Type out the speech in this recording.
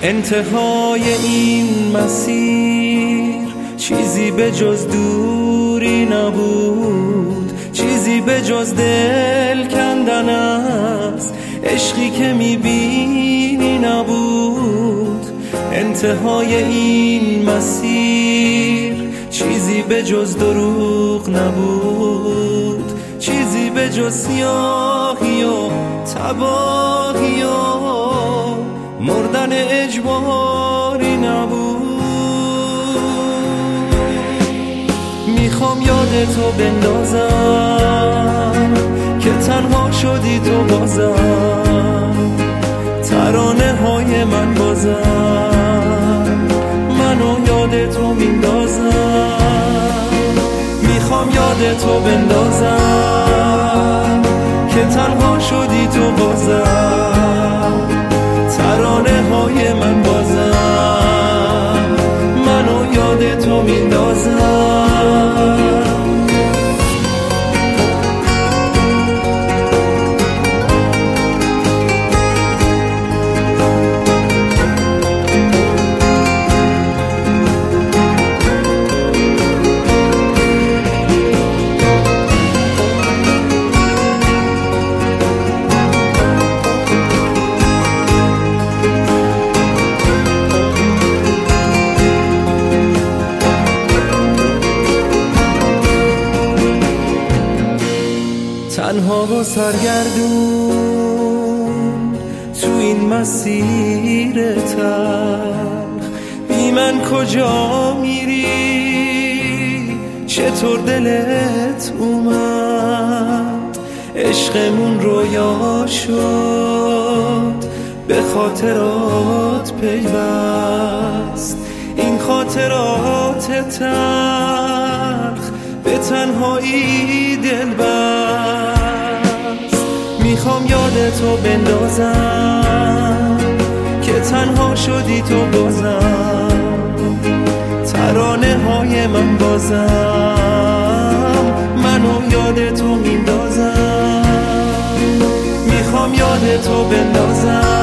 انتهای این مسیر چیزی به جز دوری نبود، چیزی به جز دل کندن است، عشقی که میبینی نبود. انتهای این مسیر چیزی به جز دروغ نبود، چیزی به جز سیاهی و تباهی و مردن اجباری نبود. میخوام یادتو بندازم که تنها شدی تو بازم، ترانه های من بازم منو یادتو میندازم. میخوام یادتو بندازم که تنها شدی تو بازم، ترانه های من بازم منو یادتو میندازم. تنها و سرگردون تو این مسیر تلخ، بی من کجا میری؟ چطور دلت اومد عشقمون رویا شد، به خاطرات پیوست این خاطرات تلخ، به تنهایی دل بست. میخوام یادتو بندازم که تنها شدی تو بازم، ترانه های من بازم منو یادتو میندازم. میخوام یادتو بندازم